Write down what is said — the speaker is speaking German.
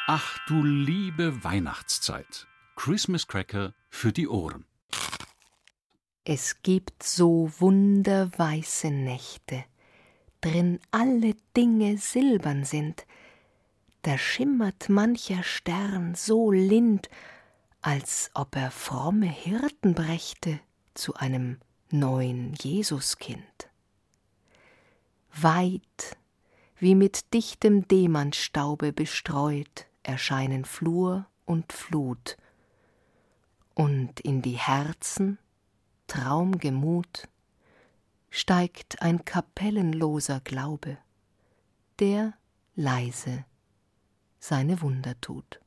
Ach du liebe Weihnachtszeit. Christmas Cracker für die Ohren. Es gibt so wunderweiße Nächte, drin alle Dinge silbern sind. Da schimmert mancher Stern so lind, als ob er fromme Hirten brächte zu einem neuen Jesuskind. Weit, wie mit dichtem Demantstaube bestreut, erscheinen Flur und Flut, und in die Herzen, traumgemut, steigt ein kapellenloser Glaube, der leise seine Wunder tut.